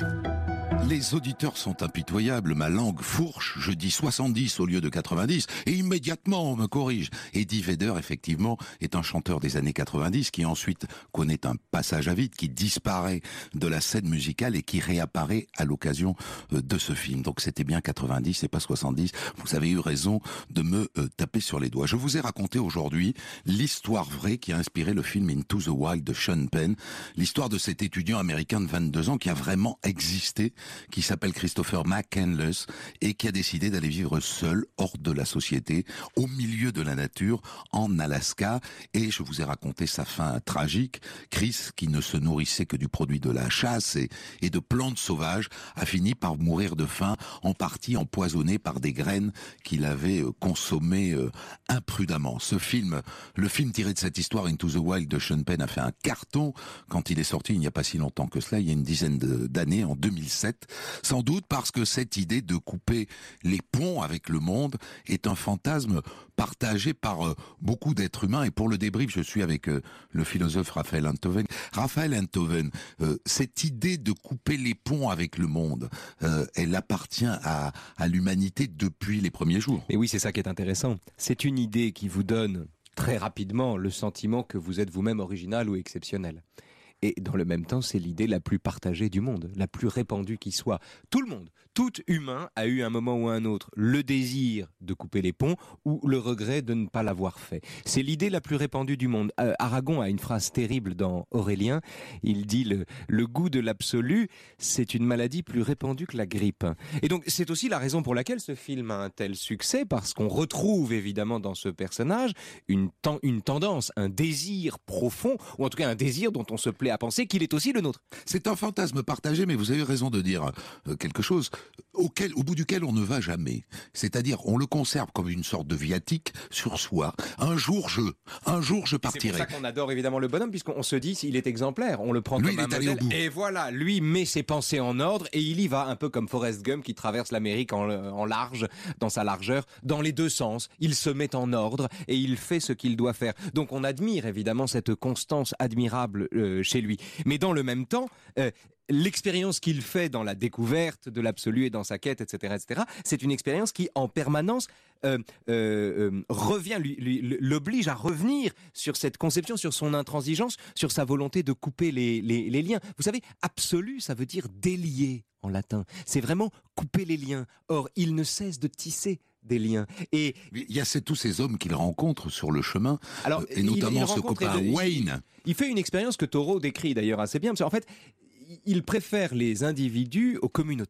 Speaker 3: Les auditeurs sont impitoyables, ma langue fourche, je dis soixante-dix au lieu de quatre-vingt-dix, et immédiatement on me corrige. Eddie Vedder, effectivement, est un chanteur des années quatre-vingt-dix qui ensuite connaît un passage à vide, qui disparaît de la scène musicale et qui réapparaît à l'occasion de ce film. Donc c'était bien quatre-vingt-dix et pas soixante-dix. Vous avez eu raison de me euh, taper sur les doigts. Je vous ai raconté aujourd'hui l'histoire vraie qui a inspiré le film Into the Wild de Sean Penn, l'histoire de cet étudiant américain de vingt-deux ans qui a vraiment existé, qui s'appelle Christopher McCandless et qui a décidé d'aller vivre seul, hors de la société, au milieu de la nature, en Alaska. Et je vous ai raconté sa fin tragique. Chris, qui ne se nourrissait que du produit de la chasse et, et de plantes sauvages, a fini par mourir de faim, en partie empoisonné par des graines qu'il avait consommées euh, imprudemment. Ce film, le film tiré de cette histoire, Into the Wild de Sean Penn, a fait un carton quand il est sorti il n'y a pas si longtemps que cela, il y a une dizaine de, d'années, en deux mille sept. Sans doute parce que cette idée de couper les ponts avec le monde est un fantasme partagé par euh, beaucoup d'êtres humains. Et pour le débrief, je suis avec euh, le philosophe Raphaël Enthoven. Raphaël Enthoven, euh, cette idée de couper les ponts avec le monde, euh, elle appartient à, à l'humanité depuis les premiers jours.
Speaker 4: Mais oui, c'est ça qui est intéressant. C'est une idée qui vous donne très rapidement le sentiment que vous êtes vous-même original ou exceptionnel. Et dans le même temps, c'est l'idée la plus partagée du monde, la plus répandue qui soit. Tout le monde, tout humain a eu un moment ou un autre le désir de couper les ponts ou le regret de ne pas l'avoir fait. C'est l'idée la plus répandue du monde. Euh, Aragon a une phrase terrible dans Aurélien. Il dit le, le goût de l'absolu, c'est une maladie plus répandue que la grippe. Et donc c'est aussi la raison pour laquelle ce film a un tel succès, parce qu'on retrouve évidemment dans ce personnage une, ten- une tendance, un désir profond, ou en tout cas un désir dont on se plaît à penser qu'il est aussi le nôtre.
Speaker 3: C'est un fantasme partagé, mais vous avez raison de dire euh, quelque chose auquel, au bout duquel on ne va jamais. C'est-à-dire, on le conserve comme une sorte de viatique sur soi. Un jour je, un jour je partirai.
Speaker 4: C'est pour ça qu'on adore évidemment le bonhomme, puisqu'on se dit il est exemplaire, on le prend
Speaker 3: Lui,
Speaker 4: comme
Speaker 3: il
Speaker 4: un
Speaker 3: est allé au
Speaker 4: modèle.
Speaker 3: bout.
Speaker 4: Et voilà, lui met ses pensées en ordre et il y va un peu comme Forrest Gump qui traverse l'Amérique en, en large, dans sa largeur, dans les deux sens. Il se met en ordre et il fait ce qu'il doit faire. Donc on admire évidemment cette constance admirable euh, chez lui. Mais dans le même temps, euh, l'expérience qu'il fait dans la découverte de l'absolu et dans sa quête, et cetera, et cetera, c'est une expérience qui, en permanence, euh, euh, euh, revient, lui, lui, l'oblige à revenir sur cette conception, sur son intransigeance, sur sa volonté de couper les, les, les liens. Vous savez, absolu, ça veut dire délier en latin. C'est vraiment couper les liens. Or, il ne cesse de tisser des liens. Et
Speaker 3: il y a ces, tous ces hommes qu'il rencontre sur le chemin,
Speaker 4: alors,
Speaker 3: et notamment
Speaker 4: il, il
Speaker 3: ce copain
Speaker 4: de,
Speaker 3: Wayne.
Speaker 4: Il, il fait une expérience que Thoreau décrit d'ailleurs assez bien, parce qu'en fait, il préfère les individus aux communautés.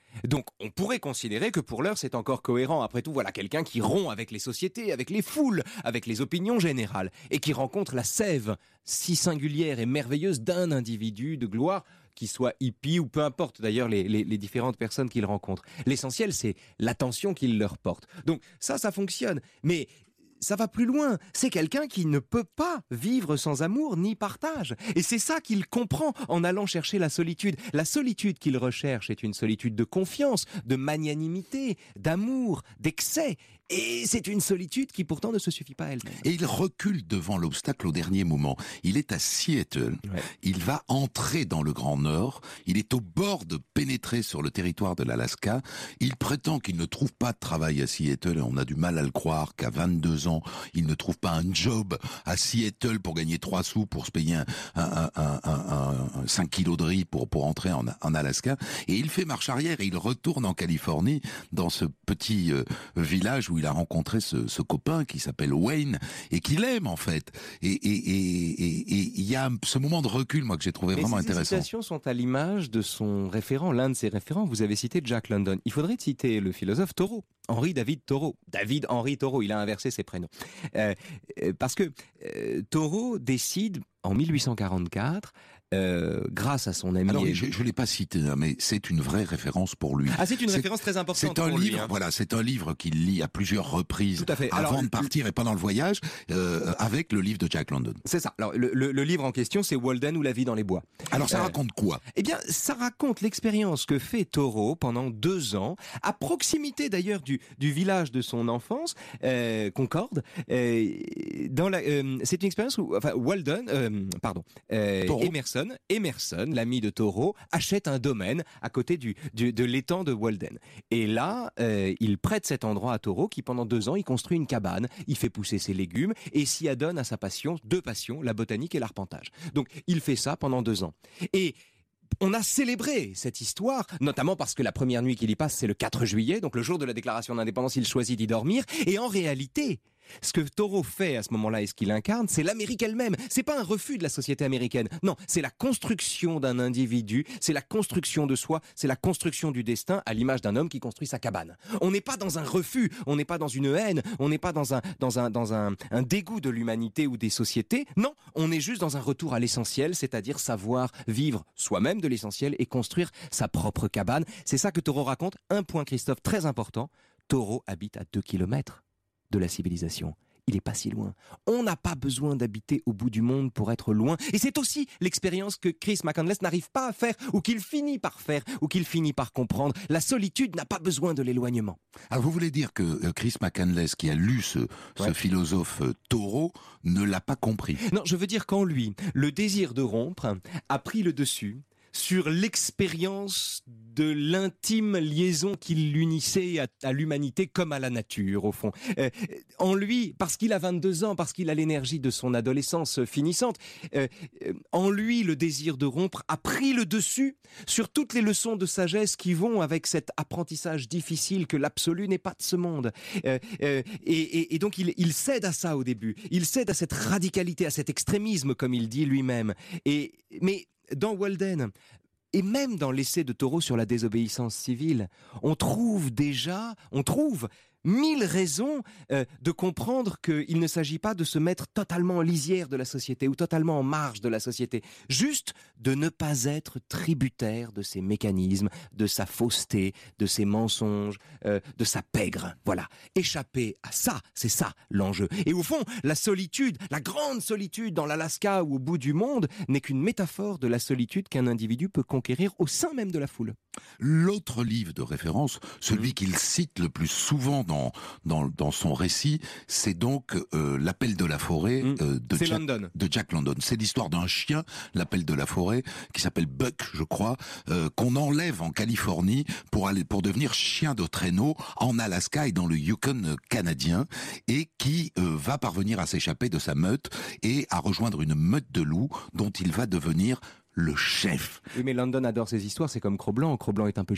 Speaker 4: Donc on pourrait considérer que pour l'heure c'est encore cohérent. Après tout, voilà quelqu'un qui rompt avec les sociétés, avec les foules, avec les opinions générales, et qui rencontre la sève si singulière et merveilleuse d'un individu de gloire, qu'il soit hippie ou peu importe d'ailleurs les, les, les différentes personnes qu'il rencontre. L'essentiel, c'est l'attention qu'il leur porte. Donc ça, ça fonctionne. Mais ça va plus loin. C'est quelqu'un qui ne peut pas vivre sans amour ni partage. Et c'est ça qu'il comprend en allant chercher la solitude. La solitude qu'il recherche est une solitude de confiance, de magnanimité, d'amour, d'excès. Et c'est une solitude qui pourtant ne se suffit pas à elle-même.
Speaker 3: Et il recule devant l'obstacle au dernier moment. Il est à Seattle, ouais. Il va entrer dans le Grand Nord, il est au bord de pénétrer sur le territoire de l'Alaska, il prétend qu'il ne trouve pas de travail à Seattle, et on a du mal à le croire qu'à vingt-deux ans, il ne trouve pas un job à Seattle pour gagner trois sous, pour se payer un, un, un, un, un, un cinq kilos de riz pour, pour entrer en, en Alaska, et il fait marche arrière et il retourne en Californie, dans ce petit euh, village où il a rencontré ce, ce copain qui s'appelle Wayne et qu'il aime en fait. Et il et, et, et, et, y a ce moment de recul, moi, que j'ai trouvé
Speaker 4: Mais
Speaker 3: vraiment
Speaker 4: ces
Speaker 3: intéressant. Ces
Speaker 4: citations sont à l'image de son référent, l'un de ses référents. Vous avez cité Jack London. Il faudrait citer le philosophe Thoreau, Henri David Thoreau. David Henri Thoreau, il a inversé ses prénoms. Euh, parce que euh, Thoreau décide en mille huit cent quarante-quatre, Euh, grâce à son ami.
Speaker 3: Alors, je ne l'ai pas cité, mais c'est une vraie référence pour lui.
Speaker 4: Ah, c'est une
Speaker 3: c'est,
Speaker 4: référence très importante
Speaker 3: c'est un
Speaker 4: pour
Speaker 3: livre,
Speaker 4: lui. Hein.
Speaker 3: Voilà, c'est un livre qu'il lit à plusieurs reprises.
Speaker 4: Tout à fait.
Speaker 3: Avant
Speaker 4: Alors,
Speaker 3: de partir et pendant le voyage, euh, avec le livre de Jack London.
Speaker 4: C'est ça. Alors, le, le, le livre en question, c'est Walden ou la vie dans les bois.
Speaker 3: Alors, ça euh, raconte quoi ?
Speaker 4: Eh bien, ça raconte l'expérience que fait Thoreau pendant deux ans, à proximité d'ailleurs du, du village de son enfance, euh, Concorde. Euh, dans la, euh, c'est une expérience où, enfin, Walden, euh, pardon, euh, Emerson, Emerson, l'ami de Thoreau, achète un domaine à côté du, du, de l'étang de Walden. Et là, euh, il prête cet endroit à Thoreau qui, pendant deux ans, il construit une cabane, il fait pousser ses légumes et s'y adonne à sa passion, deux passions, la botanique et l'arpentage. Donc, il fait ça pendant deux ans. Et on a célébré cette histoire, notamment parce que la première nuit qu'il y passe, c'est le quatre juillet, donc le jour de la déclaration d'indépendance, il choisit d'y dormir. Et en réalité, ce que Thoreau fait à ce moment-là et ce qu'il incarne, c'est l'Amérique elle-même. C'est pas un refus de la société américaine. Non, c'est la construction d'un individu, c'est la construction de soi, c'est la construction du destin à l'image d'un homme qui construit sa cabane. On n'est pas dans un refus, on n'est pas dans une haine, on n'est pas dans un, dans un, dans un, un dégoût de l'humanité ou des sociétés. Non, on est juste dans un retour à l'essentiel, c'est-à-dire savoir vivre soi-même de l'essentiel et construire sa propre cabane. C'est ça que Thoreau raconte. Un point, Christophe, très important. Thoreau habite à deux kilomètres de la civilisation. Il n'est pas si loin. On n'a pas besoin d'habiter au bout du monde pour être loin. Et c'est aussi l'expérience que Chris McCandless n'arrive pas à faire, ou qu'il finit par faire, ou qu'il finit par comprendre. La solitude n'a pas besoin de l'éloignement.
Speaker 3: Alors vous voulez dire que Chris McCandless, qui a lu ce, ouais. ce philosophe euh, Thoreau, ne l'a pas compris ?
Speaker 4: Non, je veux dire qu'en lui, le désir de rompre a pris le dessus sur l'expérience de l'intime liaison qui l'unissait à, à l'humanité comme à la nature, au fond. Euh, en lui, parce qu'il a vingt-deux ans, parce qu'il a l'énergie de son adolescence finissante, euh, euh, en lui, le désir de rompre a pris le dessus sur toutes les leçons de sagesse qui vont avec cet apprentissage difficile que l'absolu n'est pas de ce monde. Euh, euh, et, et, et donc, il, il cède à ça au début. Il cède à cette radicalité, à cet extrémisme, comme il dit lui-même. Et, mais dans Walden, et même dans l'essai de Thoreau sur la désobéissance civile, on trouve déjà, on trouve mille raisons euh, de comprendre qu'il ne s'agit pas de se mettre totalement en lisière de la société ou totalement en marge de la société, juste de ne pas être tributaire de ses mécanismes, de sa fausseté, de ses mensonges, euh, de sa pègre. Voilà, échapper à ça, c'est ça l'enjeu. Et au fond, la solitude, la grande solitude dans l'Alaska ou au bout du monde, n'est qu'une métaphore de la solitude qu'un individu peut conquérir au sein même de la foule.
Speaker 3: L'autre livre de référence, celui mmh. qu'il cite le plus souvent dans, dans, dans son récit, c'est donc euh, L'Appel de la forêt mmh. euh, de, Jack, de Jack London. C'est l'histoire d'un chien, L'Appel de la forêt, qui s'appelle Buck, je crois, euh, qu'on enlève en Californie pour aller pour devenir chien de traîneau en Alaska et dans le Yukon canadien, et qui euh, va parvenir à s'échapper de sa meute et à rejoindre une meute de loups dont il va devenir le chef.
Speaker 4: Oui, mais London adore ces histoires, c'est comme Cro-Blanc. Cro-Blanc est un peu chien.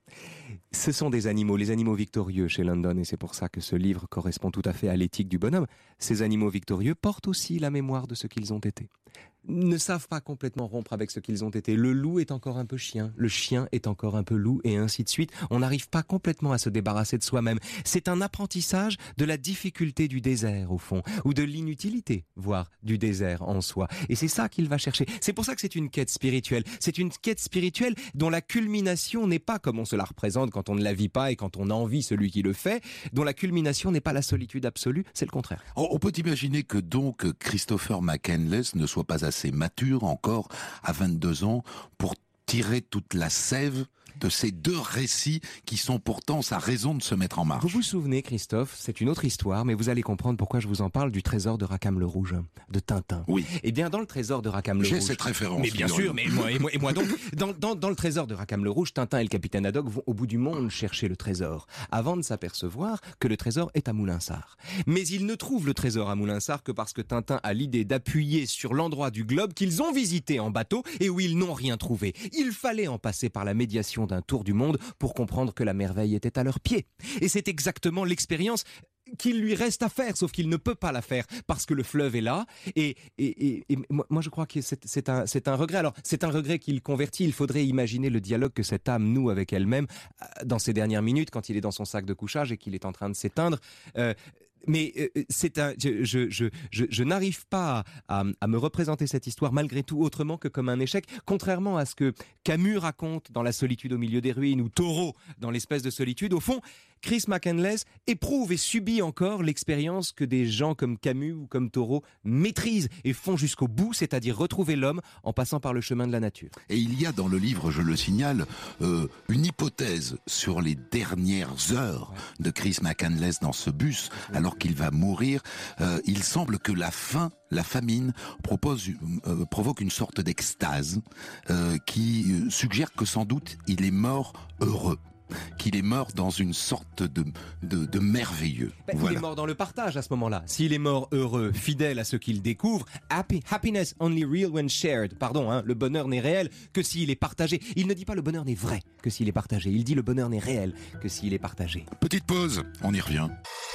Speaker 4: Ce sont des animaux, les animaux victorieux chez London, et c'est pour ça que ce livre correspond tout à fait à l'éthique du bonhomme. Ces animaux victorieux portent aussi la mémoire de ce qu'ils ont été. Ne savent pas complètement rompre avec ce qu'ils ont été. Le loup est encore un peu chien, le chien est encore un peu loup, et ainsi de suite. On n'arrive pas complètement à se débarrasser de soi-même. C'est un apprentissage de la difficulté du désert, au fond, ou de l'inutilité, voire du désert en soi. Et c'est ça qu'il va chercher. C'est pour ça que c'est une quête spirituelle. C'est une quête spirituelle dont la culmination n'est pas comme on se la représente quand on ne la vit pas et quand on envie celui qui le fait, dont la culmination n'est pas la solitude absolue, c'est le contraire.
Speaker 3: On peut imaginer que donc Christopher McCandless ne soit pas assez mature encore à vingt-deux ans pour tirer toute la sève de ces deux récits qui sont pourtant sa raison de se mettre en marche.
Speaker 4: Vous vous souvenez, Christophe, c'est une autre histoire, mais vous allez comprendre pourquoi je vous en parle, du trésor de Rackham le Rouge, de Tintin.
Speaker 3: Oui.
Speaker 4: Eh bien, dans le trésor de Rackham le
Speaker 3: J'ai
Speaker 4: Rouge...
Speaker 3: cette référence.
Speaker 4: Mais bien sûr, mais moi, et moi, et moi donc, dans, dans, dans le trésor de Rackham le Rouge, Tintin et le capitaine Haddock vont au bout du monde chercher le trésor, avant de s'apercevoir que le trésor est à Moulinsart. Mais ils ne trouvent le trésor à Moulinsart que parce que Tintin a l'idée d'appuyer sur l'endroit du globe qu'ils ont visité en bateau et où ils n'ont rien trouvé. Il fallait en passer par la médiation d'un tour du monde pour comprendre que la merveille était à leurs pieds. Et c'est exactement l'expérience qu'il lui reste à faire, sauf qu'il ne peut pas la faire parce que le fleuve est là. Et, et, et, et moi, moi, je crois que c'est, c'est, un, c'est un regret. Alors, c'est un regret qu'il convertit. Il faudrait imaginer le dialogue que cette âme noue avec elle-même dans ces dernières minutes, quand il est dans son sac de couchage et qu'il est en train de s'éteindre. Euh, Mais euh, c'est un, je, je, je, je, je n'arrive pas à, à, à me représenter cette histoire malgré tout autrement que comme un échec, contrairement à ce que Camus raconte dans La solitude au milieu des ruines ou Thoreau dans L'espèce de solitude. Au fond, Chris McCandless éprouve et subit encore l'expérience que des gens comme Camus ou comme Thoreau maîtrisent et font jusqu'au bout, c'est-à-dire retrouver l'homme en passant par le chemin de la nature.
Speaker 3: Et il y a dans le livre, je le signale, euh, une hypothèse sur les dernières heures de Chris McCandless dans ce bus, alors qu'il va mourir. Euh, il semble que la faim, la famine, propose, euh, provoque une sorte d'extase euh, qui suggère que sans doute il est mort heureux. Qu'il est mort dans une sorte de, de, de merveilleux.
Speaker 4: Ben,
Speaker 3: voilà.
Speaker 4: Il est mort dans le partage à ce moment-là. S'il est mort heureux, fidèle à ce qu'il découvre, happy, happiness only real when shared. Pardon, hein, le bonheur n'est réel que s'il est partagé. Il ne dit pas le bonheur n'est vrai que s'il est partagé. Il dit le bonheur n'est réel que s'il est partagé.
Speaker 3: Petite pause, on y revient.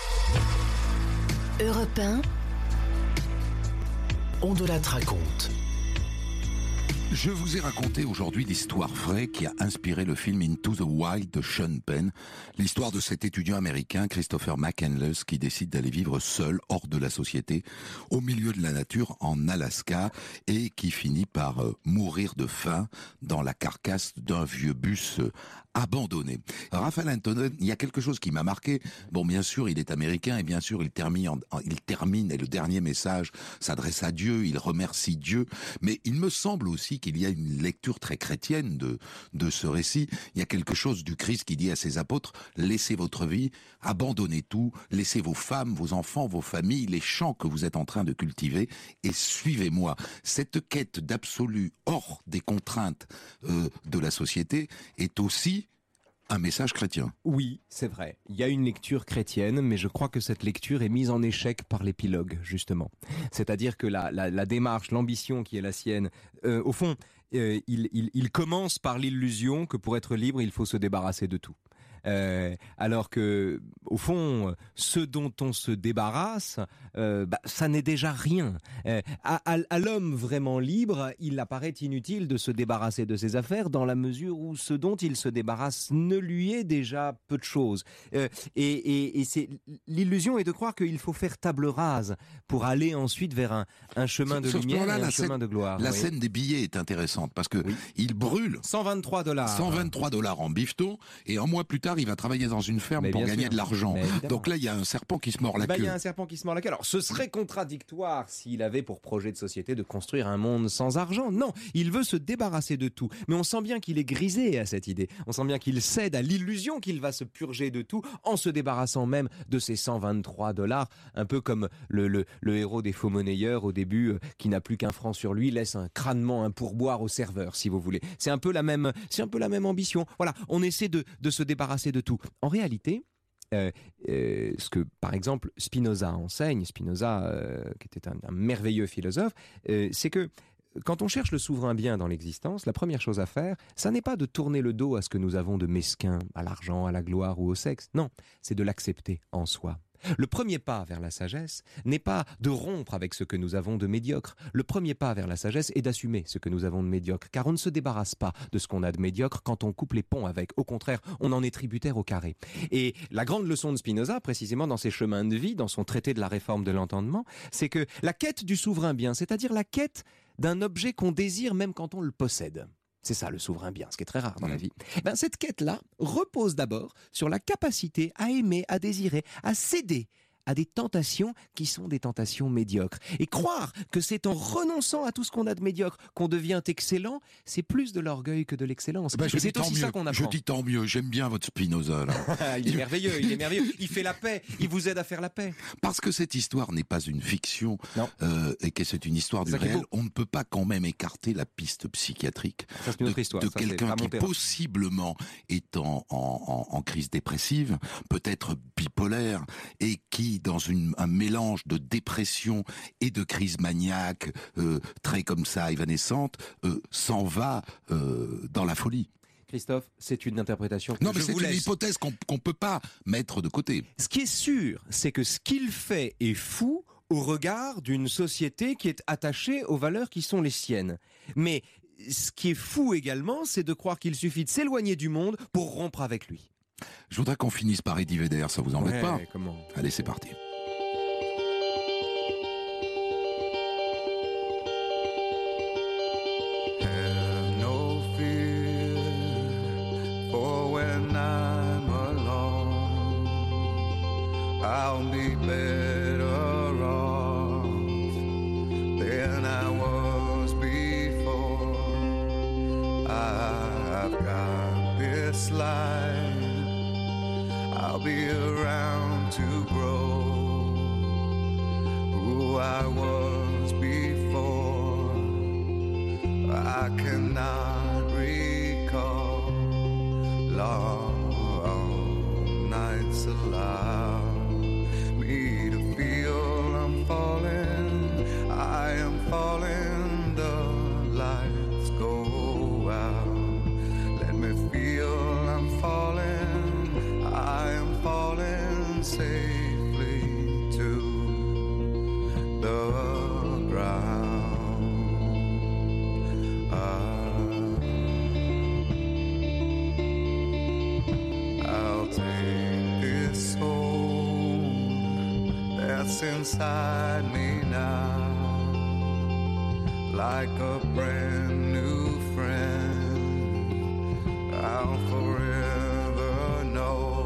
Speaker 1: Europe un,
Speaker 2: On de la raconte.
Speaker 3: Je vous ai raconté aujourd'hui l'histoire vraie qui a inspiré le film Into the Wild de Sean Penn, l'histoire de cet étudiant américain Christopher McCandless qui décide d'aller vivre seul hors de la société, au milieu de la nature en Alaska, et qui finit par euh, mourir de faim dans la carcasse d'un vieux bus euh, abandonné. Raphaël Antonen, il y a quelque chose qui m'a marqué. Bon, bien sûr, il est américain et bien sûr, il termine, en, il termine et le dernier message s'adresse à Dieu, il remercie Dieu, mais il me semble aussi qu'il y a une lecture très chrétienne de, de ce récit. Il y a quelque chose du Christ qui dit à ses apôtres, laissez votre vie, abandonnez tout, laissez vos femmes, vos enfants, vos familles, les champs que vous êtes en train de cultiver et suivez-moi. Cette quête d'absolu hors des contraintes euh, de la société est aussi un message chrétien.
Speaker 4: Oui, c'est vrai. Il y a une lecture chrétienne, mais je crois que cette lecture est mise en échec par l'épilogue, justement. C'est-à-dire que la, la, la démarche, l'ambition qui est la sienne, euh, au fond, euh, il, il, il commence par l'illusion que pour être libre, il faut se débarrasser de tout. Euh, alors que, au fond, ce dont on se débarrasse, euh, bah, ça n'est déjà rien. Euh, à, à, à l'homme vraiment libre, il apparaît inutile de se débarrasser de ses affaires dans la mesure où ce dont il se débarrasse ne lui est déjà peu de choses. Euh, et, et, et c'est l'illusion est de croire qu'il faut faire table rase pour aller ensuite vers un, un chemin de
Speaker 3: Sauf
Speaker 4: lumière
Speaker 3: là,
Speaker 4: et un
Speaker 3: la
Speaker 4: chemin
Speaker 3: scène,
Speaker 4: de gloire.
Speaker 3: La
Speaker 4: oui.
Speaker 3: scène des billets est intéressante parce que
Speaker 4: Oui.
Speaker 3: il brûle
Speaker 4: cent vingt-trois dollars.
Speaker 3: cent vingt-trois dollars en bifton et un mois plus tard, il va travailler dans une ferme
Speaker 4: Mais
Speaker 3: pour
Speaker 4: bien
Speaker 3: gagner
Speaker 4: sûr.
Speaker 3: de l'argent.
Speaker 4: Mais évidemment.
Speaker 3: Donc là, il y a un serpent qui se mord la
Speaker 4: Bah, il
Speaker 3: queue.
Speaker 4: y a un serpent qui se mord la queue. Alors, ce serait contradictoire s'il avait pour projet de société de construire un monde sans argent. Non, il veut se débarrasser de tout. Mais on sent bien qu'il est grisé à cette idée. On sent bien qu'il cède à l'illusion qu'il va se purger de tout en se débarrassant même de ces cent vingt-trois dollars. Un peu comme le, le, le héros des faux monnayeurs au début, euh, qui n'a plus qu'un franc sur lui, laisse un crânement, un pourboire au serveur, si vous voulez. C'est un peu la même, c'est un peu la même ambition. Voilà, on essaie de, de se débarrasser de tout. En réalité, Euh, euh, ce que, par exemple, Spinoza enseigne, Spinoza, euh, qui était un, un merveilleux philosophe, euh, c'est que quand on cherche le souverain bien dans l'existence, la première chose à faire, ça n'est pas de tourner le dos à ce que nous avons de mesquin, à l'argent, à la gloire ou au sexe. Non, c'est de l'accepter en soi. Le premier pas vers la sagesse n'est pas de rompre avec ce que nous avons de médiocre. Le premier pas vers la sagesse est d'assumer ce que nous avons de médiocre, car on ne se débarrasse pas de ce qu'on a de médiocre quand on coupe les ponts avec. Au contraire, on en est tributaire au carré. Et la grande leçon de Spinoza, précisément dans ses chemins de vie, dans son traité de la réforme de l'entendement, c'est que la quête du souverain bien, c'est-à-dire la quête d'un objet qu'on désire même quand on le possède. C'est ça le souverain bien, ce qui est très rare dans la vie. Ben, cette quête-là repose d'abord sur la capacité à aimer, à désirer, à céder à des tentations qui sont des tentations médiocres. Et croire que c'est en renonçant à tout ce qu'on a de médiocre qu'on devient excellent, c'est plus de l'orgueil que de l'excellence.
Speaker 3: Ben,
Speaker 4: Et c'est aussi
Speaker 3: mieux.
Speaker 4: ça qu'on apprend.
Speaker 3: Je dis tant mieux, j'aime bien votre Spinoza. Là.
Speaker 4: il est merveilleux, il est merveilleux. Il fait la paix, il vous aide à faire la paix.
Speaker 3: Parce que cette histoire n'est pas une fiction euh, et que c'est une histoire du réel, on ne peut pas quand même écarter la piste psychiatrique
Speaker 4: ça, c'est une autre
Speaker 3: de,
Speaker 4: histoire.
Speaker 3: de
Speaker 4: ça,
Speaker 3: quelqu'un qui possiblement est en, en, en, en crise dépressive, peut-être bipolaire, et qui dans une, un mélange de dépression et de crise maniaque, euh, très comme ça, évanescente, euh, s'en va euh, dans la folie.
Speaker 4: Christophe, c'est une interprétation que
Speaker 3: non, mais
Speaker 4: je
Speaker 3: c'est
Speaker 4: vous
Speaker 3: une
Speaker 4: laisse.
Speaker 3: hypothèse qu'on qu'on peut pas mettre de côté.
Speaker 4: Ce qui est sûr, c'est que ce qu'il fait est fou au regard d'une société qui est attachée aux valeurs qui sont les siennes. Mais ce qui est fou également, c'est de croire qu'il suffit de s'éloigner du monde pour rompre avec lui.
Speaker 3: Je voudrais qu'on finisse par Eddie Vedder, ça vous embête
Speaker 4: ouais,
Speaker 3: pas?
Speaker 4: Comment
Speaker 3: Allez, c'est parti.
Speaker 5: Have no fear for when I'm alone. I'll be better off than I was before. I've got this life, I'll be around to grow who I was before. I cannot recall long nights allow me to feel I'm falling, I am falling, the lights go out. Let me feel I'm falling, I am falling safely to the ground. I'll take this soul that's inside me now, like a brand new friend. I'll forever know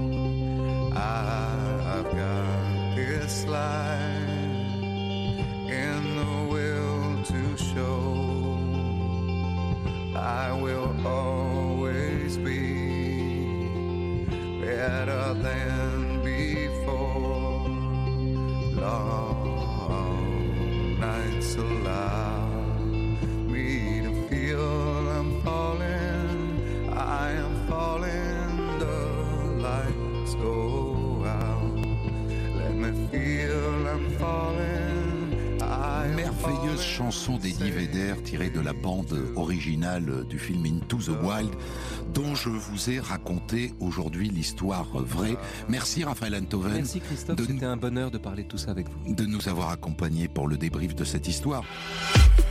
Speaker 5: I've got this life in the will to show. I will always be better than before. Long nights allow me to feel I'm falling, I am falling, the lights go out. Let me feel I'm falling, I am
Speaker 3: Merveilleuse chanson d'Eddie Vedder tirée de la bande originale du film Into the Wild, dont je vous ai raconté aujourd'hui l'histoire vraie. Merci Raphaël Enthoven.
Speaker 4: Merci Christophe,
Speaker 3: de,
Speaker 4: c'était un bonheur de parler de tout ça avec vous.
Speaker 3: De nous avoir accompagnés pour le débrief de cette histoire.